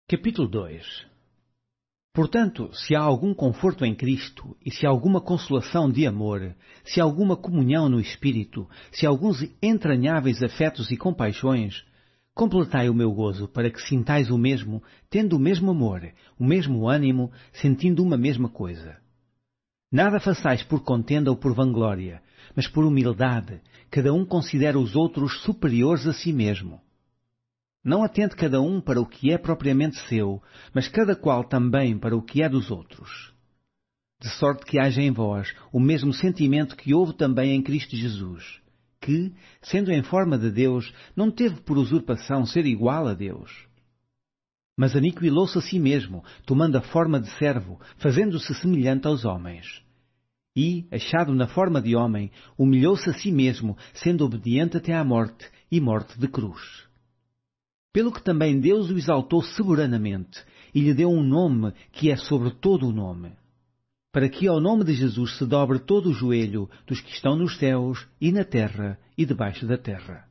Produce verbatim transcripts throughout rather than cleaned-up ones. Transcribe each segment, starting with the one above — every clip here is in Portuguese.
Capítulo dois. Portanto, se há algum conforto em Cristo, e se há alguma consolação de amor, se há alguma comunhão no Espírito, se há alguns entranháveis afetos e compaixões, completai o meu gozo, para que sintais o mesmo, tendo o mesmo amor, o mesmo ânimo, sentindo uma mesma coisa. Nada façais por contenda ou por vanglória, mas por humildade, cada um considera os outros superiores a si mesmo. Não atente cada um para o que é propriamente seu, mas cada qual também para o que é dos outros. De sorte que haja em vós o mesmo sentimento que houve também em Cristo Jesus, que, sendo em forma de Deus, não teve por usurpação ser igual a Deus. Mas aniquilou-se a si mesmo, tomando a forma de servo, fazendo-se semelhante aos homens. E, achado na forma de homem, humilhou-se a si mesmo, sendo obediente até à morte, e morte de cruz. Pelo que também Deus o exaltou soberanamente, e lhe deu um nome que é sobre todo o nome, para que ao nome de Jesus se dobre todo o joelho dos que estão nos céus, e na terra, e debaixo da terra.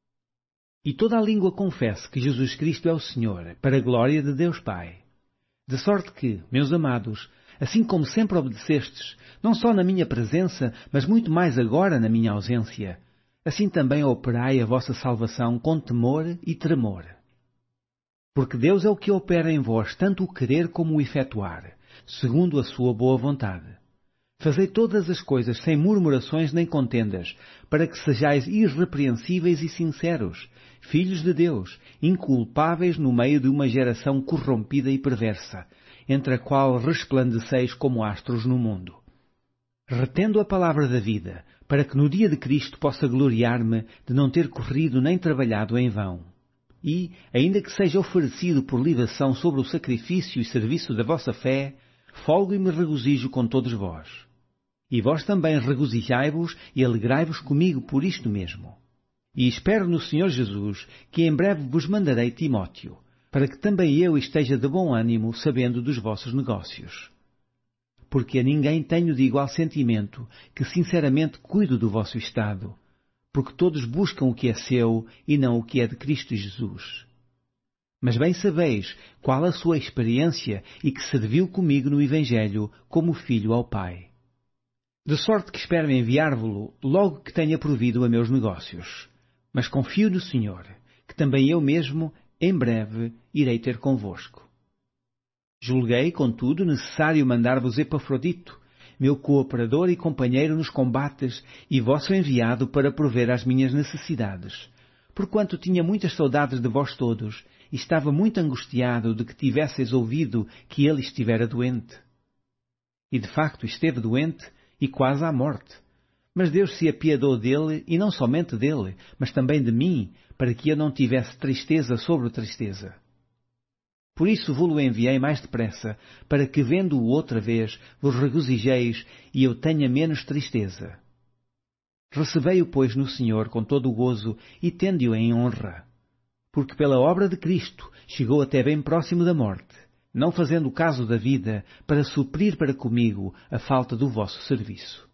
E toda a língua confesse que Jesus Cristo é o Senhor, para a glória de Deus Pai. De sorte que, meus amados, assim como sempre obedecestes, não só na minha presença, mas muito mais agora na minha ausência, assim também operai a vossa salvação com temor e tremor. Porque Deus é o que opera em vós tanto o querer como o efetuar, segundo a sua boa vontade. Fazei todas as coisas sem murmurações nem contendas, para que sejais irrepreensíveis e sinceros, filhos de Deus, inculpáveis no meio de uma geração corrompida e perversa, entre a qual resplandeceis como astros no mundo. Retendo a palavra da vida, para que no dia de Cristo possa gloriar-me de não ter corrido nem trabalhado em vão. E, ainda que seja oferecido por libação sobre o sacrifício e serviço da vossa fé, folgo e me regozijo com todos vós. E vós também regozijai-vos e alegrai-vos comigo por isto mesmo. E espero no Senhor Jesus que em breve vos mandarei Timóteo, para que também eu esteja de bom ânimo sabendo dos vossos negócios. Porque a ninguém tenho de igual sentimento, que sinceramente cuido do vosso estado, porque todos buscam o que é seu e não o que é de Cristo Jesus. Mas bem sabeis qual a sua experiência e que serviu comigo no Evangelho como filho ao Pai. De sorte que espero enviar-vos-lo logo que tenha provido a meus negócios. Mas confio no Senhor, que também eu mesmo, em breve, irei ter convosco. Julguei, contudo, necessário mandar-vos Epafrodito, meu cooperador e companheiro nos combates, e vosso enviado para prover às minhas necessidades, porquanto tinha muitas saudades de vós todos, e estava muito angustiado de que tivesseis ouvido que ele estivera doente. E de facto esteve doente, e quase à morte. Mas Deus se apiedou dele, e não somente dele, mas também de mim, para que eu não tivesse tristeza sobre tristeza. Por isso vos-lo enviei mais depressa, para que, vendo-o outra vez, vos regozijeis e eu tenha menos tristeza. Recebei-o, pois, no Senhor com todo o gozo e tende-o em honra. Porque pela obra de Cristo chegou até bem próximo da morte, não fazendo caso da vida, para suprir para comigo a falta do vosso serviço.